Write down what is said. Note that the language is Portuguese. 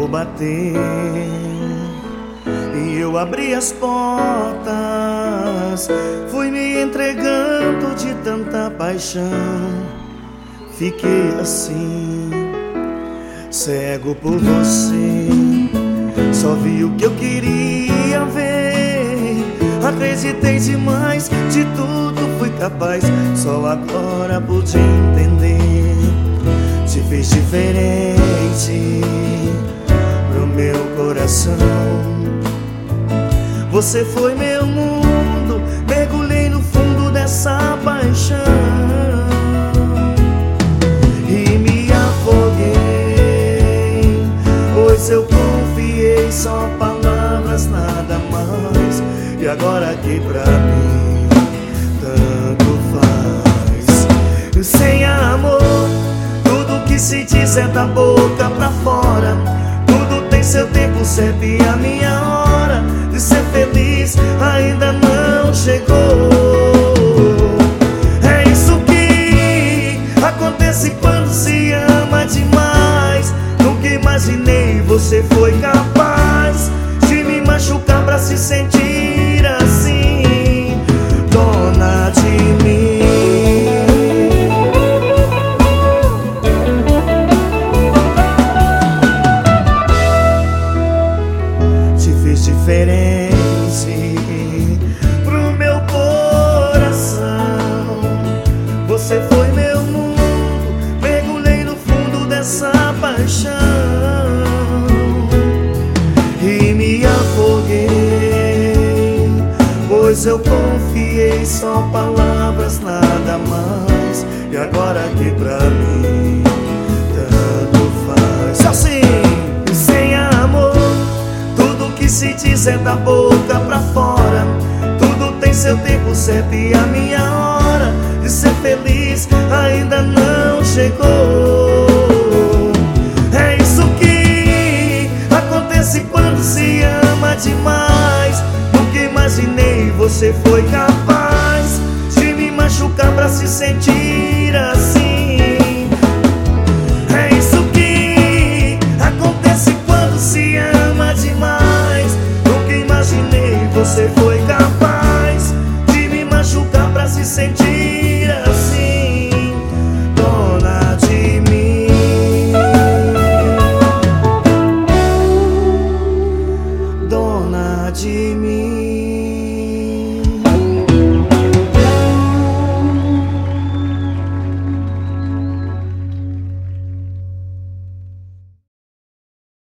bateu e eu abri as portas. Fui me entregando de tanta paixão. Fiquei assim, cego por você. Só vi o que eu queria ver. Acreditei demais, de tudo fui capaz. Só agora pude entender. Te fiz diferente pro meu coração. Você foi meu mundo, mergulhei no fundo dessa paixão e me afoguei, pois eu confiei. Só palavras, nada mais. E agora que pra mim tanto faz. Sem amor, tudo que se diz é da boca pra fora. Tudo tem seu tempo certo e a minha hora de ser feliz ainda não chegou. É isso que acontece quando se ama demais. Nunca imaginei você foi capaz de me machucar pra se sentir assim, dona de mim. Te fiz diferente pro meu coração. Você foi meu mundo, mergulhei no fundo dessa paixão e me afoguei, pois eu confiei. Só palavras, nada mais. E agora que pra mim tanto faz. Assim, sem amor, tudo que se diz é da boca pra fora. Tudo tem seu tempo certo e a minha hora de ser feliz ainda não chegou. É isso que acontece quando se ama demais. Nunca imaginei você foi capaz de me machucar pra se sentir assim. É isso que acontece quando se ama demais. Nunca imaginei você foi capaz de me machucar pra se sentir assim, dona de mim, dona de mim.